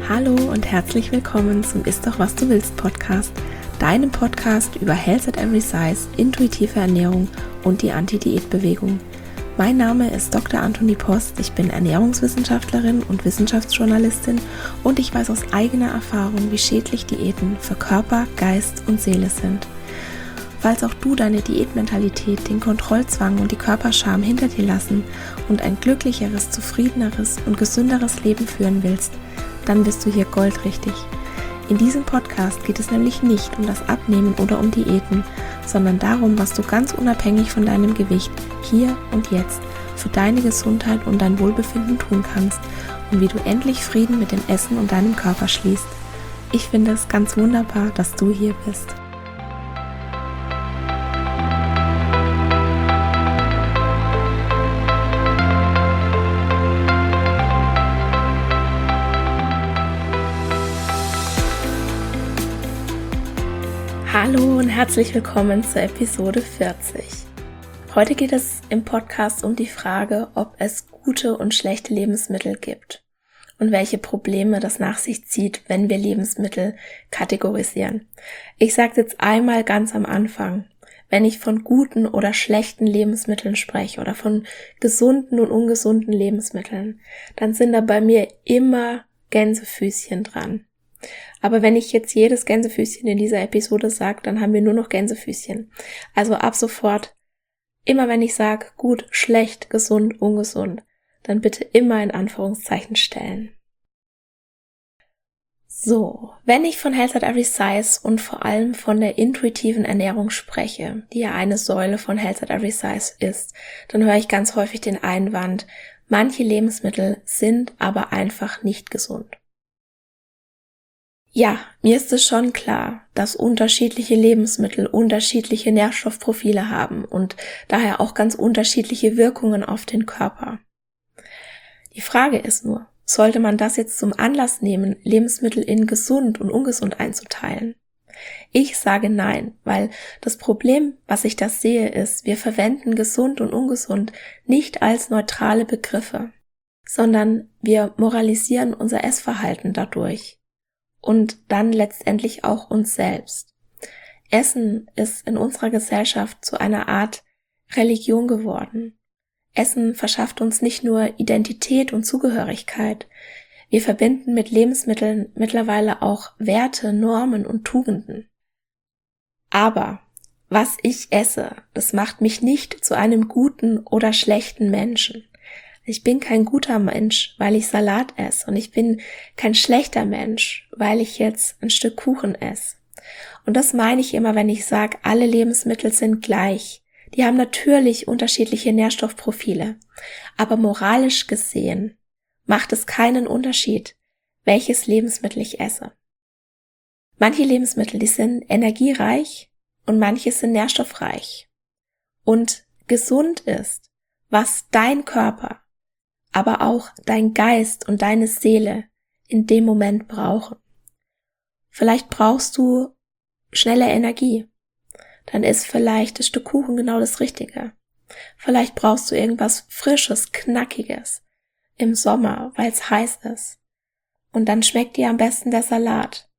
Hallo und herzlich willkommen zum Ist doch was du willst Podcast, deinem Podcast über Health at Every Size, intuitive Ernährung und die Anti-Diät-Bewegung. Mein Name ist Dr. Antonie Post, ich bin Ernährungswissenschaftlerin und Wissenschaftsjournalistin und ich weiß aus eigener Erfahrung, wie schädlich Diäten für Körper, Geist und Seele sind. Falls auch du deine Diätmentalität, den Kontrollzwang und die Körperscham hinter dir lassen und ein glücklicheres, zufriedeneres und gesünderes Leben führen willst, dann bist du hier goldrichtig. In diesem Podcast geht es nämlich nicht um das Abnehmen oder um Diäten, sondern darum, was du ganz unabhängig von deinem Gewicht hier und jetzt für deine Gesundheit und dein Wohlbefinden tun kannst und wie du endlich Frieden mit dem Essen und deinem Körper schließt. Ich finde es ganz wunderbar, dass du hier bist. Hallo und herzlich willkommen zur Episode 40. Heute geht es im Podcast um die Frage, ob es gute und schlechte Lebensmittel gibt und welche Probleme das nach sich zieht, wenn wir Lebensmittel kategorisieren. Ich sage jetzt einmal ganz am Anfang, wenn ich von guten oder schlechten Lebensmitteln spreche oder von gesunden und ungesunden Lebensmitteln, dann sind da bei mir immer Gänsefüßchen dran. Aber wenn ich jetzt jedes Gänsefüßchen in dieser Episode sage, dann haben wir nur noch Gänsefüßchen. Also ab sofort, immer wenn ich sage, gut, schlecht, gesund, ungesund, dann bitte immer in Anführungszeichen stellen. So, wenn ich von Health at Every Size und vor allem von der intuitiven Ernährung spreche, die ja eine Säule von Health at Every Size ist, dann höre ich ganz häufig den Einwand, manche Lebensmittel sind aber einfach nicht gesund. Ja, mir ist es schon klar, dass unterschiedliche Lebensmittel unterschiedliche Nährstoffprofile haben und daher auch ganz unterschiedliche Wirkungen auf den Körper. Die Frage ist nur, sollte man das jetzt zum Anlass nehmen, Lebensmittel in gesund und ungesund einzuteilen? Ich sage nein, weil das Problem, was ich da sehe, ist, wir verwenden gesund und ungesund nicht als neutrale Begriffe, sondern wir moralisieren unser Essverhalten dadurch. Und dann letztendlich auch uns selbst. Essen ist in unserer Gesellschaft zu einer Art Religion geworden. Essen verschafft uns nicht nur Identität und Zugehörigkeit. Wir verbinden mit Lebensmitteln mittlerweile auch Werte, Normen und Tugenden. Aber was ich esse, das macht mich nicht zu einem guten oder schlechten Menschen. Ich bin kein guter Mensch, weil ich Salat esse und ich bin kein schlechter Mensch, weil ich jetzt ein Stück Kuchen esse. Und das meine ich immer, wenn ich sage, alle Lebensmittel sind gleich. Die haben natürlich unterschiedliche Nährstoffprofile, aber moralisch gesehen macht es keinen Unterschied, welches Lebensmittel ich esse. Manche Lebensmittel, die sind energiereich und manche sind nährstoffreich. Und gesund ist, was dein Körper, aber auch dein Geist und deine Seele in dem Moment brauchen. Vielleicht brauchst du schnelle Energie. Dann ist vielleicht das Stück Kuchen genau das Richtige. Vielleicht brauchst du irgendwas Frisches, Knackiges im Sommer, weil es heiß ist. Und dann schmeckt dir am besten der Salat.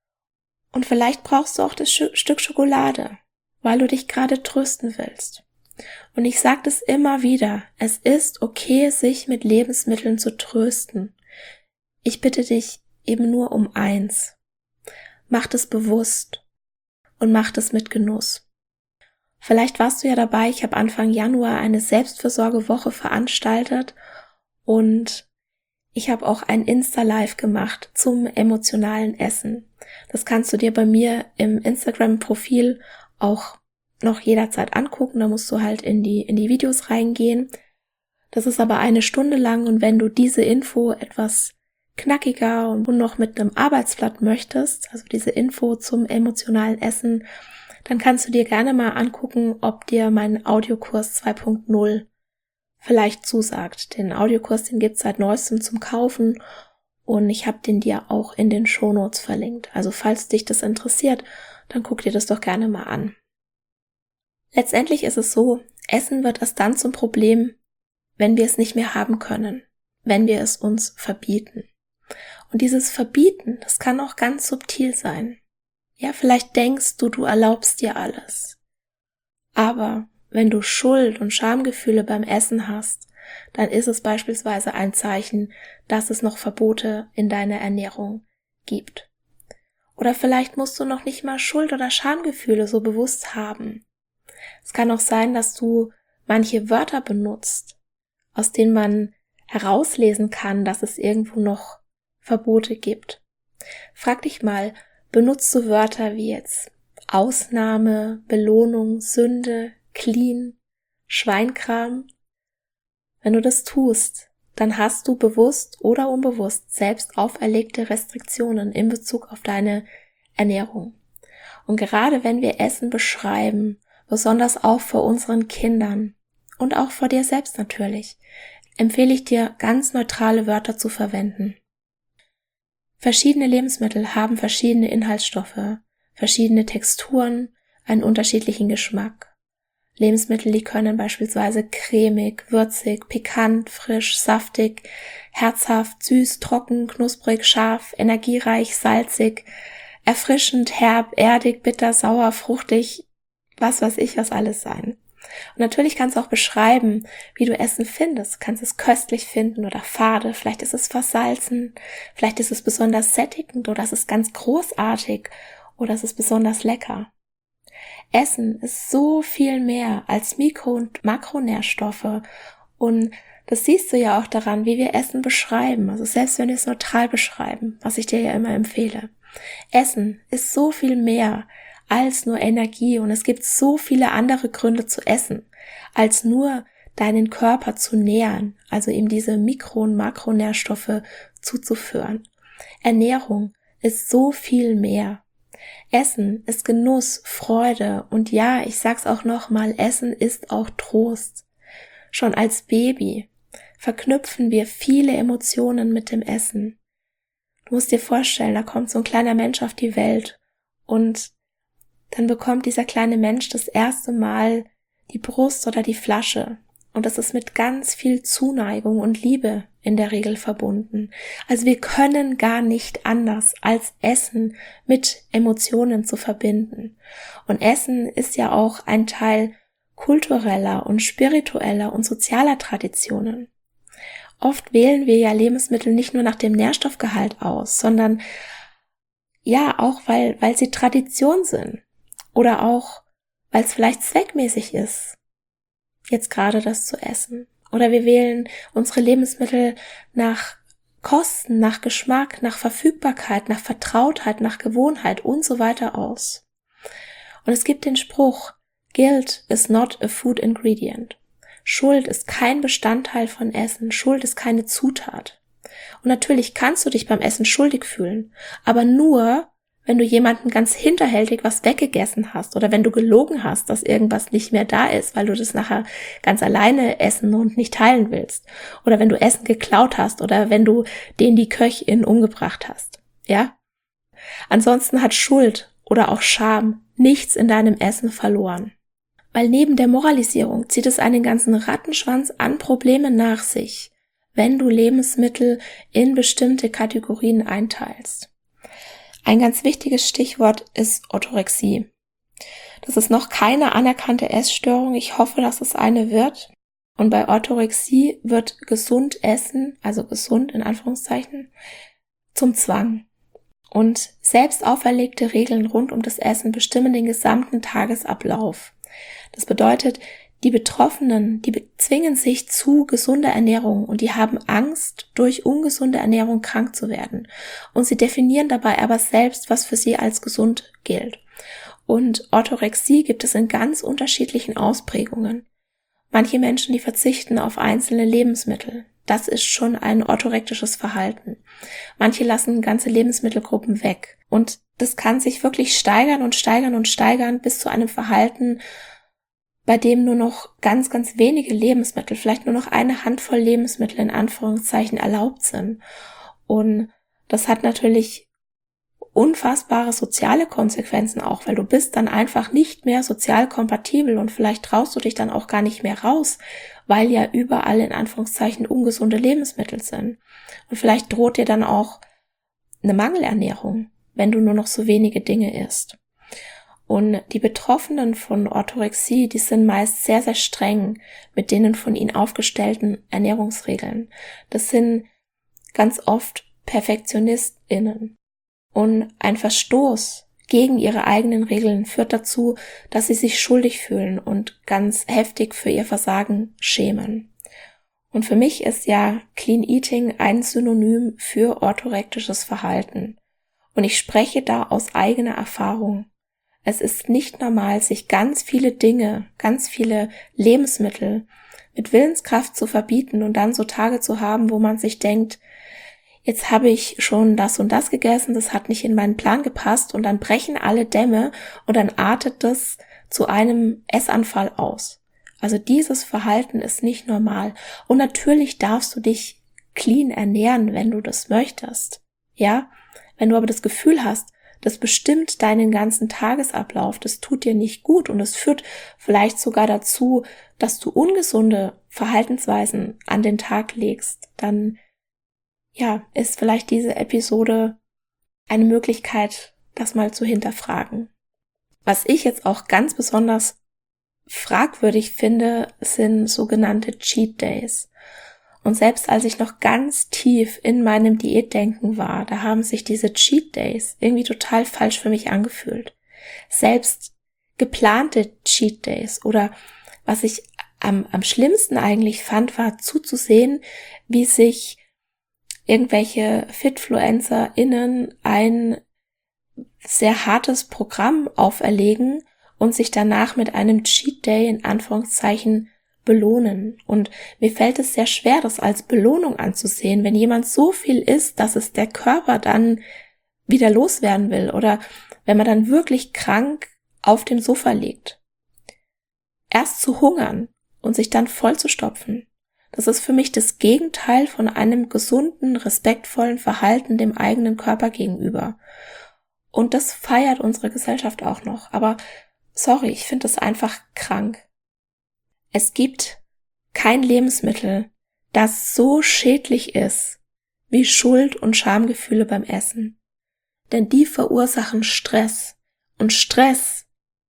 Und vielleicht brauchst du auch das Stück Schokolade, weil du dich gerade trösten willst. Und ich sage das immer wieder, es ist okay, sich mit Lebensmitteln zu trösten. Ich bitte dich eben nur um eins. Mach das bewusst und mach das mit Genuss. Vielleicht warst du ja dabei, ich habe Anfang Januar eine Selbstfürsorgewoche veranstaltet und ich habe auch ein Insta-Live gemacht zum emotionalen Essen. Das kannst du dir bei mir im Instagram-Profil auch noch jederzeit angucken, da musst du halt in die Videos reingehen. Das ist aber 1 Stunde lang und wenn du diese Info etwas knackiger und noch mit einem Arbeitsblatt möchtest, also diese Info zum emotionalen Essen, dann kannst du dir gerne mal angucken, ob dir mein Audiokurs 2.0 vielleicht zusagt. Den Audiokurs, den gibt's seit neuestem zum Kaufen und ich habe den dir auch in den Shownotes verlinkt. Also falls dich das interessiert, dann guck dir das doch gerne mal an. Letztendlich ist es so, Essen wird erst dann zum Problem, wenn wir es nicht mehr haben können, wenn wir es uns verbieten. Und dieses Verbieten, das kann auch ganz subtil sein. Ja, vielleicht denkst du, du erlaubst dir alles. Aber wenn du Schuld- und Schamgefühle beim Essen hast, dann ist es beispielsweise ein Zeichen, dass es noch Verbote in deiner Ernährung gibt. Oder vielleicht musst du noch nicht mal Schuld- oder Schamgefühle so bewusst haben. Es kann auch sein, dass du manche Wörter benutzt, aus denen man herauslesen kann, dass es irgendwo noch Verbote gibt. Frag dich mal, benutzt du Wörter wie jetzt Ausnahme, Belohnung, Sünde, clean, Schweinkram? Wenn du das tust, dann hast du bewusst oder unbewusst selbst auferlegte Restriktionen in Bezug auf deine Ernährung. Und gerade wenn wir Essen beschreiben, besonders auch vor unseren Kindern und auch vor dir selbst natürlich, empfehle ich dir, ganz neutrale Wörter zu verwenden. Verschiedene Lebensmittel haben verschiedene Inhaltsstoffe, verschiedene Texturen, einen unterschiedlichen Geschmack. Lebensmittel, die können beispielsweise cremig, würzig, pikant, frisch, saftig, herzhaft, süß, trocken, knusprig, scharf, energiereich, salzig, erfrischend, herb, erdig, bitter, sauer, fruchtig, was weiß ich, was alles sein. Und natürlich kannst du auch beschreiben, wie du Essen findest. Du kannst es köstlich finden oder fade, vielleicht ist es versalzen, vielleicht ist es besonders sättigend oder es ist ganz großartig oder es ist besonders lecker. Essen ist so viel mehr als Mikro- und Makronährstoffe und das siehst du ja auch daran, wie wir Essen beschreiben, also selbst wenn wir es neutral beschreiben, was ich dir ja immer empfehle. Essen ist so viel mehr als nur Energie und es gibt so viele andere Gründe zu essen, als nur deinen Körper zu nähren, also ihm diese Mikro- und Makronährstoffe zuzuführen. Ernährung ist so viel mehr. Essen ist Genuss, Freude und ja, ich sag's auch nochmal, Essen ist auch Trost. Schon als Baby verknüpfen wir viele Emotionen mit dem Essen. Du musst dir vorstellen, da kommt so ein kleiner Mensch auf die Welt und dann bekommt dieser kleine Mensch das erste Mal die Brust oder die Flasche. Und das ist mit ganz viel Zuneigung und Liebe in der Regel verbunden. Also wir können gar nicht anders, als Essen mit Emotionen zu verbinden. Und Essen ist ja auch ein Teil kultureller und spiritueller und sozialer Traditionen. Oft wählen wir ja Lebensmittel nicht nur nach dem Nährstoffgehalt aus, sondern ja auch, weil sie Tradition sind. Oder auch, weil es vielleicht zweckmäßig ist, jetzt gerade das zu essen. Oder wir wählen unsere Lebensmittel nach Kosten, nach Geschmack, nach Verfügbarkeit, nach Vertrautheit, nach Gewohnheit und so weiter aus. Und es gibt den Spruch, Guilt is not a food ingredient. Schuld ist kein Bestandteil von Essen, Schuld ist keine Zutat. Und natürlich kannst du dich beim Essen schuldig fühlen, aber nur, wenn du jemanden ganz hinterhältig was weggegessen hast oder wenn du gelogen hast, dass irgendwas nicht mehr da ist, weil du das nachher ganz alleine essen und nicht teilen willst. Oder wenn du Essen geklaut hast oder wenn du die Köchin umgebracht hast. Ja? Ansonsten hat Schuld oder auch Scham nichts in deinem Essen verloren. Weil neben der Moralisierung zieht es einen ganzen Rattenschwanz an Problemen nach sich, wenn du Lebensmittel in bestimmte Kategorien einteilst. Ein ganz wichtiges Stichwort ist Orthorexie. Das ist noch keine anerkannte Essstörung. Ich hoffe, dass es eine wird. Und bei Orthorexie wird gesund essen, also gesund in Anführungszeichen, zum Zwang. Und selbst auferlegte Regeln rund um das Essen bestimmen den gesamten Tagesablauf. Das bedeutet, die Betroffenen, die bezwingen sich zu gesunder Ernährung und die haben Angst, durch ungesunde Ernährung krank zu werden. Und sie definieren dabei aber selbst, was für sie als gesund gilt. Und Orthorexie gibt es in ganz unterschiedlichen Ausprägungen. Manche Menschen, die verzichten auf einzelne Lebensmittel. Das ist schon ein orthorektisches Verhalten. Manche lassen ganze Lebensmittelgruppen weg. Und das kann sich wirklich steigern und steigern und steigern bis zu einem Verhalten, bei dem nur noch ganz, ganz wenige Lebensmittel, vielleicht nur noch eine Handvoll Lebensmittel in Anführungszeichen erlaubt sind. Und das hat natürlich unfassbare soziale Konsequenzen auch, weil du bist dann einfach nicht mehr sozial kompatibel und vielleicht traust du dich dann auch gar nicht mehr raus, weil ja überall in Anführungszeichen ungesunde Lebensmittel sind. Und vielleicht droht dir dann auch eine Mangelernährung, wenn du nur noch so wenige Dinge isst. Und die Betroffenen von Orthorexie, die sind meist sehr, sehr streng mit denen von ihnen aufgestellten Ernährungsregeln. Das sind ganz oft PerfektionistInnen. Und ein Verstoß gegen ihre eigenen Regeln führt dazu, dass sie sich schuldig fühlen und ganz heftig für ihr Versagen schämen. Und für mich ist ja Clean Eating ein Synonym für orthorektisches Verhalten. Und ich spreche da aus eigener Erfahrung. Es ist nicht normal, sich ganz viele Dinge, ganz viele Lebensmittel mit Willenskraft zu verbieten und dann so Tage zu haben, wo man sich denkt, jetzt habe ich schon das und das gegessen, das hat nicht in meinen Plan gepasst und dann brechen alle Dämme und dann artet das zu einem Essanfall aus. Also dieses Verhalten ist nicht normal. Und natürlich darfst du dich clean ernähren, wenn du das möchtest. Ja, wenn du aber das Gefühl hast, das bestimmt deinen ganzen Tagesablauf, das tut dir nicht gut und es führt vielleicht sogar dazu, dass du ungesunde Verhaltensweisen an den Tag legst, dann ja, ist vielleicht diese Episode eine Möglichkeit, das mal zu hinterfragen. Was ich jetzt auch ganz besonders fragwürdig finde, sind sogenannte Cheat Days. Und selbst als ich noch ganz tief in meinem Diätdenken war, da haben sich diese Cheat Days irgendwie total falsch für mich angefühlt. Selbst geplante Cheat Days oder was ich am schlimmsten eigentlich fand, war zuzusehen, wie sich irgendwelche FitfluencerInnen ein sehr hartes Programm auferlegen und sich danach mit einem Cheat Day in Anführungszeichen belohnen. Und mir fällt es sehr schwer, das als Belohnung anzusehen, wenn jemand so viel isst, dass es der Körper dann wieder loswerden will oder wenn man dann wirklich krank auf dem Sofa liegt. Erst zu hungern und sich dann voll zu stopfen. Das ist für mich das Gegenteil von einem gesunden, respektvollen Verhalten dem eigenen Körper gegenüber. Und das feiert unsere Gesellschaft auch noch. Aber sorry, ich finde das einfach krank. Es gibt kein Lebensmittel, das so schädlich ist wie Schuld- und Schamgefühle beim Essen. Denn die verursachen Stress. Und Stress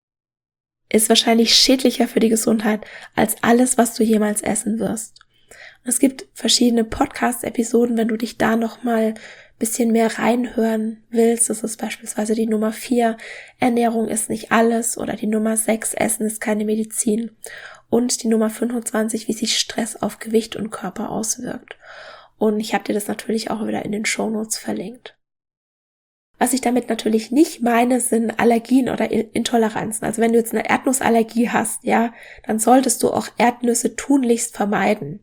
ist wahrscheinlich schädlicher für die Gesundheit als alles, was du jemals essen wirst. Es gibt verschiedene Podcast-Episoden, wenn du dich da nochmal ein bisschen mehr reinhören willst. Das ist beispielsweise die Nummer 4, Ernährung ist nicht alles, oder die Nummer 6, Essen ist keine Medizin. Und die Nummer 25, wie sich Stress auf Gewicht und Körper auswirkt. Und ich habe dir das natürlich auch wieder in den Shownotes verlinkt. Was ich damit natürlich nicht meine, sind Allergien oder Intoleranzen. Also wenn du jetzt eine Erdnussallergie hast, ja, dann solltest du auch Erdnüsse tunlichst vermeiden.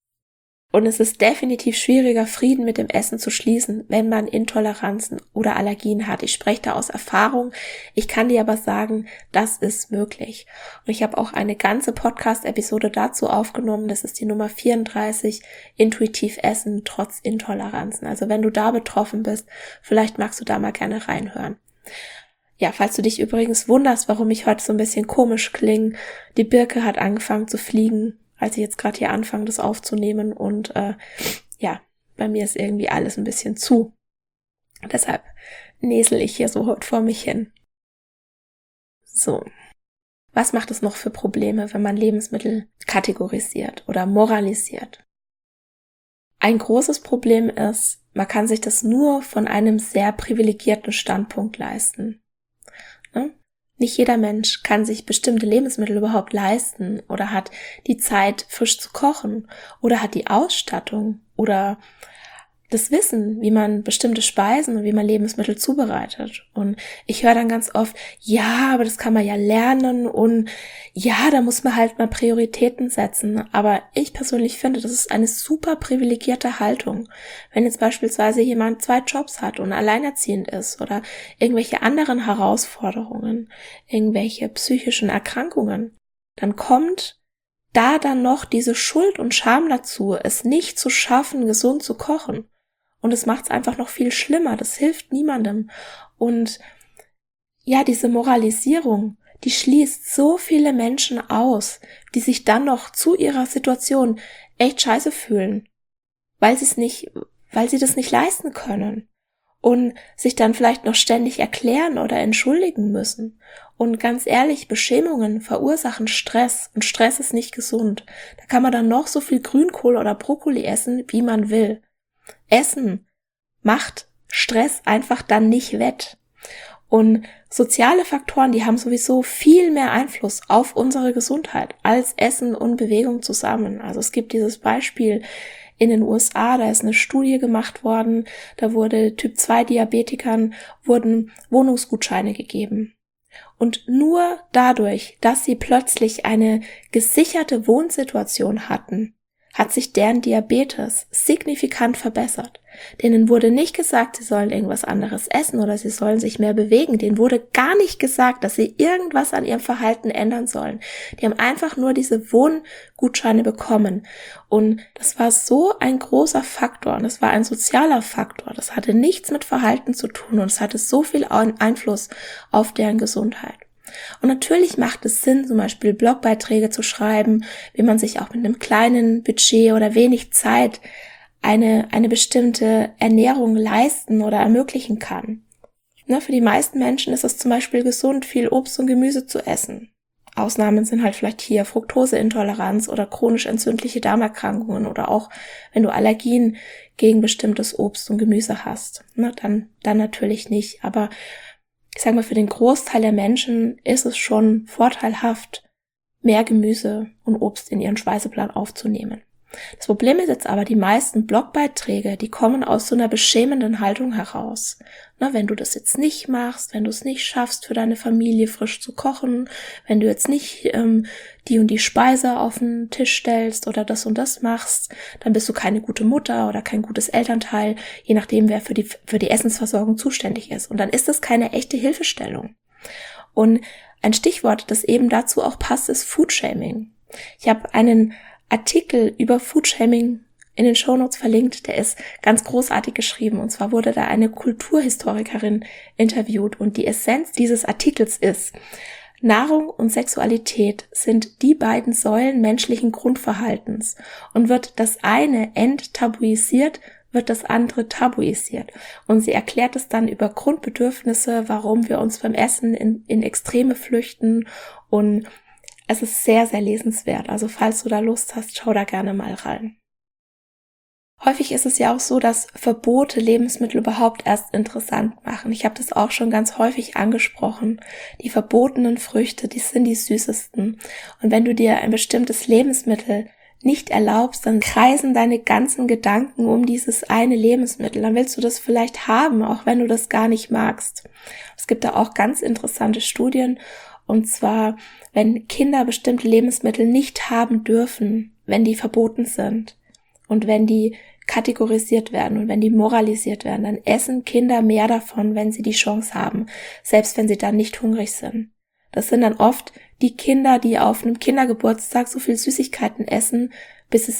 Und es ist definitiv schwieriger, Frieden mit dem Essen zu schließen, wenn man Intoleranzen oder Allergien hat. Ich spreche da aus Erfahrung. Ich kann dir aber sagen, das ist möglich. Und ich habe auch eine ganze Podcast-Episode dazu aufgenommen. Das ist die Nummer 34, intuitiv essen trotz Intoleranzen. Also wenn du da betroffen bist, vielleicht magst du da mal gerne reinhören. Ja, falls du dich übrigens wunderst, warum ich heute so ein bisschen komisch klinge, die Birke hat angefangen zu fliegen, als ich jetzt gerade hier anfange, das aufzunehmen und ja, bei mir ist irgendwie alles ein bisschen zu. Deshalb näsel ich hier so heute vor mich hin. So, was macht es noch für Probleme, wenn man Lebensmittel kategorisiert oder moralisiert? Ein großes Problem ist, man kann sich das nur von einem sehr privilegierten Standpunkt leisten. Ne? Nicht jeder Mensch kann sich bestimmte Lebensmittel überhaupt leisten oder hat die Zeit, frisch zu kochen oder hat die Ausstattung oder das Wissen, wie man bestimmte Speisen und wie man Lebensmittel zubereitet. Und ich höre dann ganz oft, ja, aber das kann man ja lernen und ja, da muss man halt mal Prioritäten setzen. Aber ich persönlich finde, das ist eine super privilegierte Haltung. Wenn jetzt beispielsweise jemand 2 Jobs hat und alleinerziehend ist oder irgendwelche anderen Herausforderungen, irgendwelche psychischen Erkrankungen, dann kommt da dann noch diese Schuld und Scham dazu, es nicht zu schaffen, gesund zu kochen. Und es macht es einfach noch viel schlimmer. Das hilft niemandem. Und ja, diese Moralisierung, die schließt so viele Menschen aus, die sich dann noch zu ihrer Situation echt scheiße fühlen, weil sie das nicht leisten können. und sich dann vielleicht noch ständig erklären oder entschuldigen müssen. Und ganz ehrlich, Beschämungen verursachen Stress und Stress ist nicht gesund. Da kann man dann noch so viel Grünkohl oder Brokkoli essen, wie man will. Essen macht Stress einfach dann nicht wett. Und soziale Faktoren, die haben sowieso viel mehr Einfluss auf unsere Gesundheit als Essen und Bewegung zusammen. Also es gibt dieses Beispiel in den USA, da ist eine Studie gemacht worden, da wurde Typ-2-Diabetikern wurden Wohnungsgutscheine gegeben. Und nur dadurch, dass sie plötzlich eine gesicherte Wohnsituation hatten, hat sich deren Diabetes signifikant verbessert. Denen wurde nicht gesagt, sie sollen irgendwas anderes essen oder sie sollen sich mehr bewegen. Denen wurde gar nicht gesagt, dass sie irgendwas an ihrem Verhalten ändern sollen. Die haben einfach nur diese Wohngutscheine bekommen. Und das war so ein großer Faktor und das war ein sozialer Faktor. Das hatte nichts mit Verhalten zu tun und es hatte so viel Einfluss auf deren Gesundheit. Und natürlich macht es Sinn, zum Beispiel Blogbeiträge zu schreiben, wie man sich auch mit einem kleinen Budget oder wenig Zeit eine bestimmte Ernährung leisten oder ermöglichen kann. Für die meisten Menschen ist es zum Beispiel gesund, viel Obst und Gemüse zu essen. Ausnahmen sind halt vielleicht hier Fructoseintoleranz oder chronisch entzündliche Darmerkrankungen oder auch, wenn du Allergien gegen bestimmtes Obst und Gemüse hast. Dann natürlich nicht, aber ich sage mal, für den Großteil der Menschen ist es schon vorteilhaft, mehr Gemüse und Obst in ihren Speiseplan aufzunehmen. Das Problem ist jetzt aber, die meisten Blogbeiträge, die kommen aus so einer beschämenden Haltung heraus. Wenn du das jetzt nicht machst, wenn du es nicht schaffst, für deine Familie frisch zu kochen, wenn du jetzt nicht die und die Speise auf den Tisch stellst oder das und das machst, dann bist du keine gute Mutter oder kein gutes Elternteil, je nachdem, wer für die Essensversorgung zuständig ist. Und dann ist das keine echte Hilfestellung. Und ein Stichwort, das eben dazu auch passt, ist Foodshaming. Ich habe einen Artikel über Foodshaming in den Shownotes verlinkt, der ist ganz großartig geschrieben. Und zwar wurde da eine Kulturhistorikerin interviewt und die Essenz dieses Artikels ist: Nahrung und Sexualität sind die beiden Säulen menschlichen Grundverhaltens und wird das eine enttabuisiert, wird das andere tabuisiert. Und sie erklärt es dann über Grundbedürfnisse, warum wir uns beim Essen in Extreme flüchten, und es ist sehr, sehr lesenswert. Also falls du da Lust hast, schau da gerne mal rein. Häufig ist es ja auch so, dass Verbote Lebensmittel überhaupt erst interessant machen. Ich habe das auch schon ganz häufig angesprochen. Die verbotenen Früchte, die sind die süßesten. Und wenn du dir ein bestimmtes Lebensmittel nicht erlaubst, dann kreisen deine ganzen Gedanken um dieses eine Lebensmittel. Dann willst du das vielleicht haben, auch wenn du das gar nicht magst. Es gibt da auch ganz interessante Studien. Und zwar, wenn Kinder bestimmte Lebensmittel nicht haben dürfen, wenn die verboten sind und wenn die kategorisiert werden und wenn die moralisiert werden, dann essen Kinder mehr davon, wenn sie die Chance haben, selbst wenn sie dann nicht hungrig sind. Das sind dann oft die Kinder, die auf einem Kindergeburtstag so viel Süßigkeiten essen, bis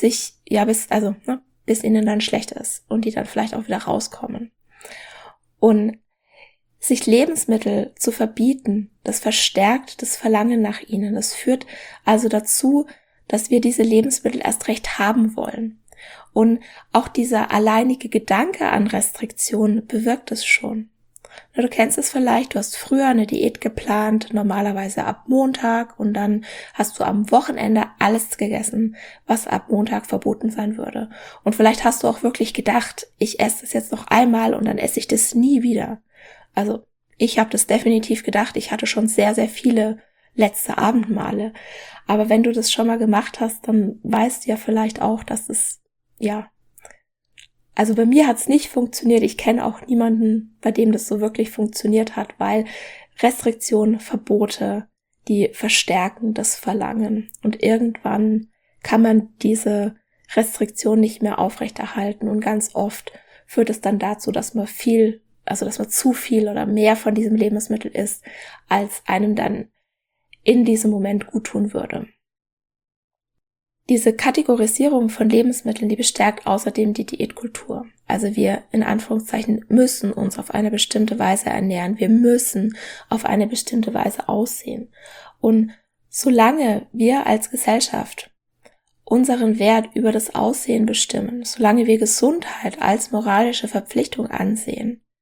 ihnen dann schlecht ist und die dann vielleicht auch wieder rauskommen. Und sich Lebensmittel zu verbieten, das verstärkt das Verlangen nach ihnen. Das führt also dazu, dass wir diese Lebensmittel erst recht haben wollen. Und auch dieser alleinige Gedanke an Restriktion bewirkt es schon. Du kennst es vielleicht, du hast früher eine Diät geplant, normalerweise ab Montag, und dann hast du am Wochenende alles gegessen, was ab Montag verboten sein würde. Und vielleicht hast du auch wirklich gedacht, ich esse das jetzt noch einmal und dann esse ich das nie wieder. Also ich habe das definitiv gedacht, ich hatte schon sehr, sehr viele letzte Abendmale. Aber wenn du das schon mal gemacht hast, dann weißt du ja vielleicht auch, dass es, also bei mir hat es nicht funktioniert. Ich kenne auch niemanden, bei dem das so wirklich funktioniert hat, weil Restriktionen, Verbote, die verstärken das Verlangen. Und irgendwann kann man diese Restriktion nicht mehr aufrechterhalten. Und ganz oft führt es dann dazu, dass man zu viel oder mehr von diesem Lebensmittel isst, als einem dann in diesem Moment gut tun würde. Diese Kategorisierung von Lebensmitteln, die bestärkt außerdem die Diätkultur. Also wir, in Anführungszeichen, müssen uns auf eine bestimmte Weise ernähren. Wir müssen auf eine bestimmte Weise aussehen. Und solange wir als Gesellschaft unseren Wert über das Aussehen bestimmen, solange wir Gesundheit als moralische Verpflichtung ansehen,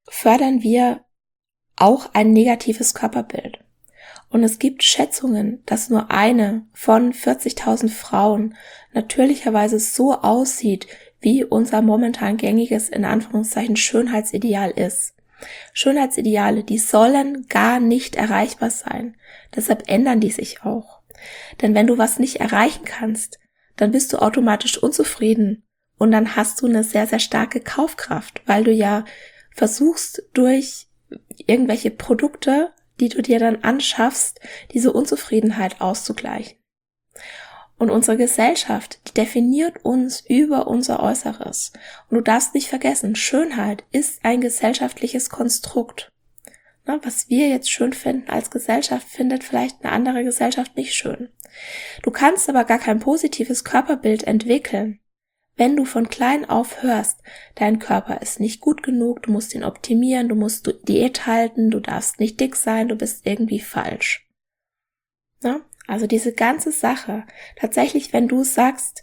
fördern wir auch ein negatives Körperbild. Und es gibt Schätzungen, dass nur eine von 40.000 Frauen natürlicherweise so aussieht, wie unser momentan gängiges, in Anführungszeichen, Schönheitsideal ist. Schönheitsideale, die sollen gar nicht erreichbar sein. Deshalb ändern die sich auch. Denn wenn du was nicht erreichen kannst, dann bist du automatisch unzufrieden und dann hast du eine sehr, sehr starke Kaufkraft, weil du ja versuchst, durch irgendwelche Produkte, die du dir dann anschaffst, diese Unzufriedenheit auszugleichen. Und unsere Gesellschaft, die definiert uns über unser Äußeres. Und du darfst nicht vergessen, Schönheit ist ein gesellschaftliches Konstrukt. Na, was wir jetzt schön finden als Gesellschaft, findet vielleicht eine andere Gesellschaft nicht schön. Du kannst aber gar kein positives Körperbild entwickeln, wenn du von klein auf hörst, dein Körper ist nicht gut genug, du musst ihn optimieren, du musst Diät halten, du darfst nicht dick sein, du bist irgendwie falsch. Na? Also diese ganze Sache, tatsächlich, wenn du sagst,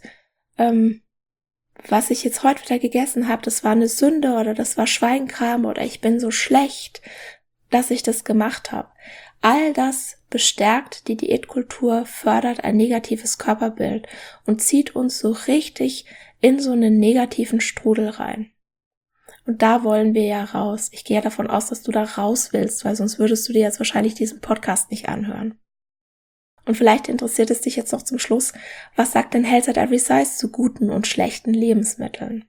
was ich jetzt heute wieder gegessen habe, das war eine Sünde oder das war Schweinkram oder ich bin so schlecht, dass ich das gemacht habe. All das bestärkt die Diätkultur, fördert ein negatives Körperbild und zieht uns so richtig in so einen negativen Strudel rein. Und da wollen wir ja raus. Ich gehe ja davon aus, dass du da raus willst, weil sonst würdest du dir jetzt wahrscheinlich diesen Podcast nicht anhören. Und vielleicht interessiert es dich jetzt noch zum Schluss, was sagt denn Health at Every Size zu guten und schlechten Lebensmitteln?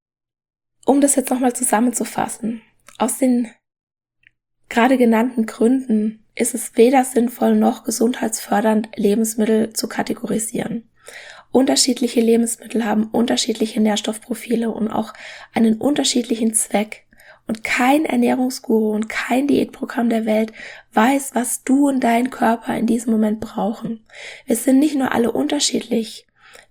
Um das jetzt nochmal zusammenzufassen, aus den gerade genannten Gründen ist es weder sinnvoll noch gesundheitsfördernd, Lebensmittel zu kategorisieren. Unterschiedliche Lebensmittel haben unterschiedliche Nährstoffprofile und auch einen unterschiedlichen Zweck. Und kein Ernährungsguru und kein Diätprogramm der Welt weiß, was du und dein Körper in diesem Moment brauchen. Wir sind nicht nur alle unterschiedlich.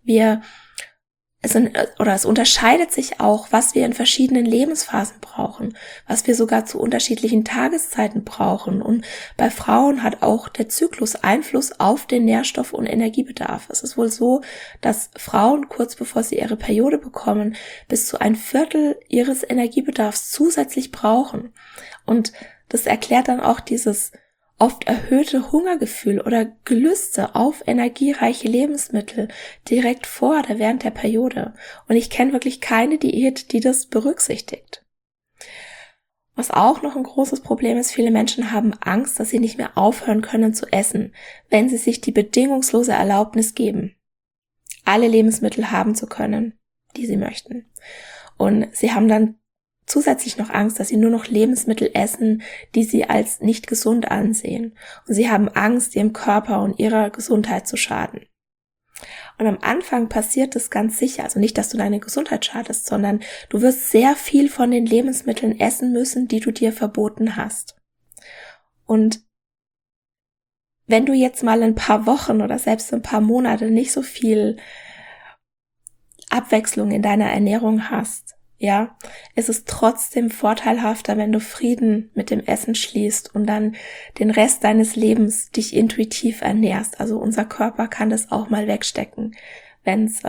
Es unterscheidet sich auch, was wir in verschiedenen Lebensphasen brauchen, was wir sogar zu unterschiedlichen Tageszeiten brauchen. Und bei Frauen hat auch der Zyklus Einfluss auf den Nährstoff- und Energiebedarf. Es ist wohl so, dass Frauen kurz bevor sie ihre Periode bekommen, bis zu 1/4 ihres Energiebedarfs zusätzlich brauchen. Und das erklärt dann auch dieses oft erhöhte Hungergefühl oder Gelüste auf energiereiche Lebensmittel direkt vor oder während der Periode. Und ich kenne wirklich keine Diät, die das berücksichtigt. Was auch noch ein großes Problem ist, viele Menschen haben Angst, dass sie nicht mehr aufhören können zu essen, wenn sie sich die bedingungslose Erlaubnis geben, alle Lebensmittel haben zu können, die sie möchten. Und sie haben dann zusätzlich noch Angst, dass sie nur noch Lebensmittel essen, die sie als nicht gesund ansehen. Und sie haben Angst, ihrem Körper und ihrer Gesundheit zu schaden. Und am Anfang passiert das ganz sicher, also nicht, dass du deine Gesundheit schadest, sondern du wirst sehr viel von den Lebensmitteln essen müssen, die du dir verboten hast. Und wenn du jetzt mal ein paar Wochen oder selbst ein paar Monate nicht so viel Abwechslung in deiner Ernährung hast, ja, es ist trotzdem vorteilhafter, wenn du Frieden mit dem Essen schließt und dann den Rest deines Lebens dich intuitiv ernährst. Also unser Körper kann das auch mal wegstecken, wenn es,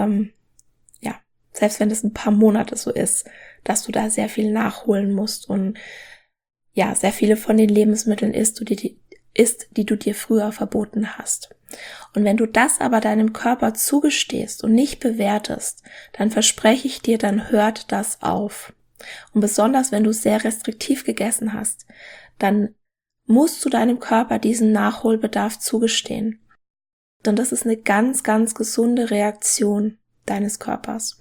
selbst wenn es ein paar Monate so ist, dass du da sehr viel nachholen musst und ja, sehr viele von den Lebensmitteln isst, die du dir früher verboten hast. Und wenn du das aber deinem Körper zugestehst und nicht bewertest, dann verspreche ich dir, dann hört das auf. Und besonders wenn du sehr restriktiv gegessen hast, dann musst du deinem Körper diesen Nachholbedarf zugestehen. Denn das ist eine ganz, ganz gesunde Reaktion deines Körpers.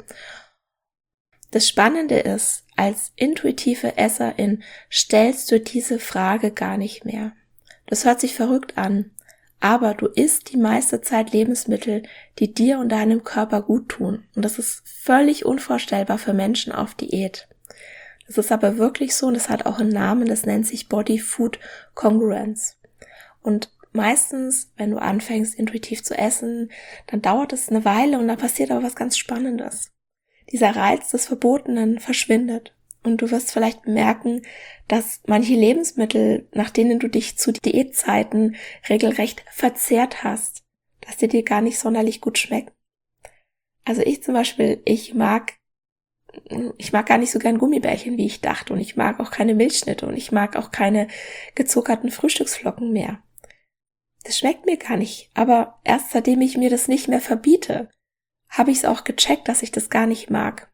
Das Spannende ist, als intuitive Esserin stellst du diese Frage gar nicht mehr. Das hört sich verrückt an, aber du isst die meiste Zeit Lebensmittel, die dir und deinem Körper gut tun. Und das ist völlig unvorstellbar für Menschen auf Diät. Das ist aber wirklich so und das hat auch einen Namen, das nennt sich Body Food Congruence. Und meistens, wenn du anfängst intuitiv zu essen, dann dauert es eine Weile und dann passiert aber was ganz Spannendes. Dieser Reiz des Verbotenen verschwindet. Und du wirst vielleicht bemerken, dass manche Lebensmittel, nach denen du dich zu Diätzeiten regelrecht verzehrt hast, dass die dir gar nicht sonderlich gut schmecken. Also ich zum Beispiel, ich mag ich mag gar nicht so gern Gummibärchen, wie ich dachte, und ich mag auch keine Milchschnitte und ich mag auch keine gezuckerten Frühstücksflocken mehr. Das schmeckt mir gar nicht, aber erst seitdem ich mir das nicht mehr verbiete, habe ich es auch gecheckt, dass ich das gar nicht mag.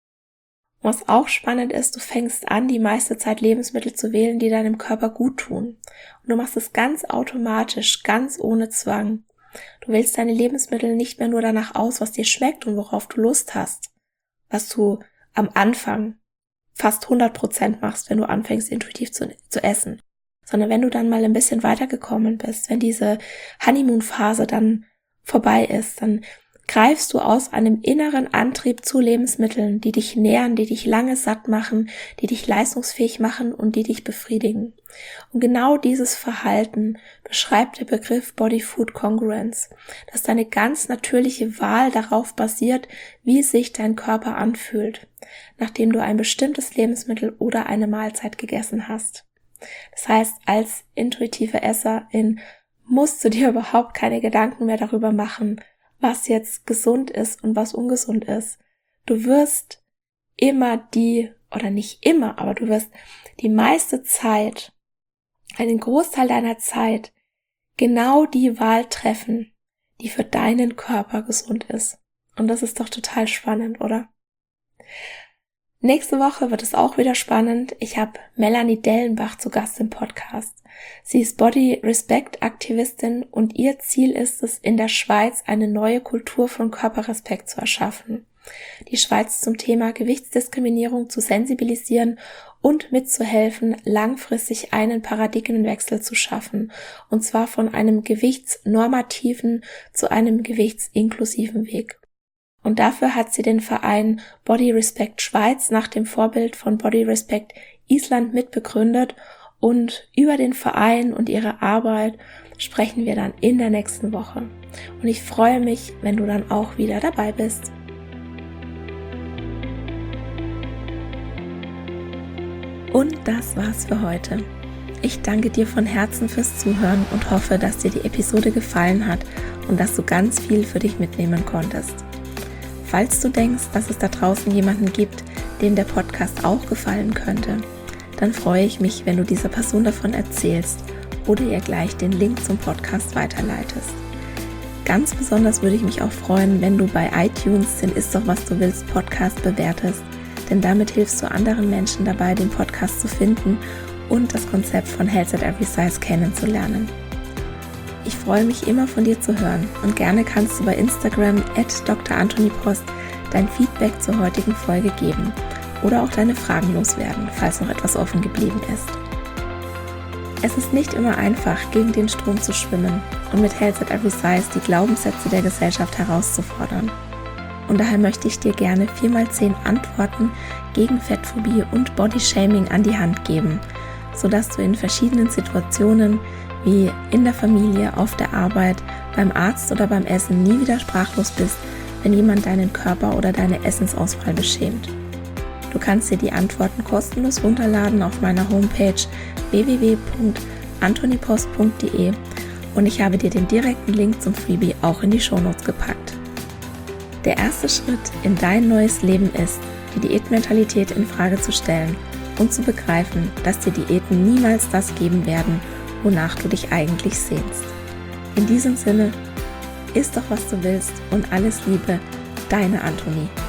Was auch spannend ist, du fängst an, die meiste Zeit Lebensmittel zu wählen, die deinem Körper gut tun. Und du machst es ganz automatisch, ganz ohne Zwang. Du wählst deine Lebensmittel nicht mehr nur danach aus, was dir schmeckt und worauf du Lust hast, was du am Anfang fast 100% machst, wenn du anfängst, intuitiv zu essen, sondern wenn du dann mal ein bisschen weitergekommen bist, wenn diese Honeymoon-Phase dann vorbei ist, dann greifst du aus einem inneren Antrieb zu Lebensmitteln, die dich nähren, die dich lange satt machen, die dich leistungsfähig machen und die dich befriedigen. Und genau dieses Verhalten beschreibt der Begriff Body Food Congruence, dass deine ganz natürliche Wahl darauf basiert, wie sich dein Körper anfühlt, nachdem du ein bestimmtes Lebensmittel oder eine Mahlzeit gegessen hast. Das heißt, als intuitive Esserin musst du dir überhaupt keine Gedanken mehr darüber machen, was jetzt gesund ist und was ungesund ist. Du wirst immer oder nicht immer, aber du wirst die meiste Zeit, einen Großteil deiner Zeit, genau die Wahl treffen, die für deinen Körper gesund ist. Und das ist doch total spannend, oder? Nächste Woche wird es auch wieder spannend. Ich habe Melanie Dellenbach zu Gast im Podcast. Sie ist Body Respect Aktivistin und ihr Ziel ist es, in der Schweiz eine neue Kultur von Körperrespekt zu erschaffen. Die Schweiz zum Thema Gewichtsdiskriminierung zu sensibilisieren und mitzuhelfen, langfristig einen Paradigmenwechsel zu schaffen, und zwar von einem gewichtsnormativen zu einem gewichtsinklusiven Weg. Und dafür hat sie den Verein Body Respect Schweiz nach dem Vorbild von Body Respect Island mitbegründet, und über den Verein und ihre Arbeit sprechen wir dann in der nächsten Woche. Und ich freue mich, wenn du dann auch wieder dabei bist. Und das war's für heute. Ich danke dir von Herzen fürs Zuhören und hoffe, dass dir die Episode gefallen hat und dass du ganz viel für dich mitnehmen konntest. Falls du denkst, dass es da draußen jemanden gibt, dem der Podcast auch gefallen könnte, dann freue ich mich, wenn du dieser Person davon erzählst oder ihr gleich den Link zum Podcast weiterleitest. Ganz besonders würde ich mich auch freuen, wenn du bei iTunes den Ist doch was du willst Podcast bewertest, denn damit hilfst du anderen Menschen dabei, den Podcast zu finden und das Konzept von Health at Every Size kennenzulernen. Ich freue mich immer von dir zu hören und gerne kannst du bei Instagram @drantonipost dein Feedback zur heutigen Folge geben oder auch deine Fragen loswerden, falls noch etwas offen geblieben ist. Es ist nicht immer einfach, gegen den Strom zu schwimmen und mit Health at Every Size die Glaubenssätze der Gesellschaft herauszufordern. Und daher möchte ich dir gerne 4x10 Antworten gegen Fettphobie und Bodyshaming an die Hand geben, sodass du in verschiedenen Situationen wie in der Familie, auf der Arbeit, beim Arzt oder beim Essen nie wieder sprachlos bist, wenn jemand deinen Körper oder deine Essensauswahl beschämt. Du kannst dir die Antworten kostenlos runterladen auf meiner Homepage www.antonipost.de und ich habe dir den direkten Link zum Freebie auch in die Shownotes gepackt. Der erste Schritt in dein neues Leben ist, die Diätmentalität in Frage zu stellen und zu begreifen, dass dir Diäten niemals das geben werden, wonach du dich eigentlich sehnst. In diesem Sinne, iss doch was du willst und alles Liebe, deine Antonie.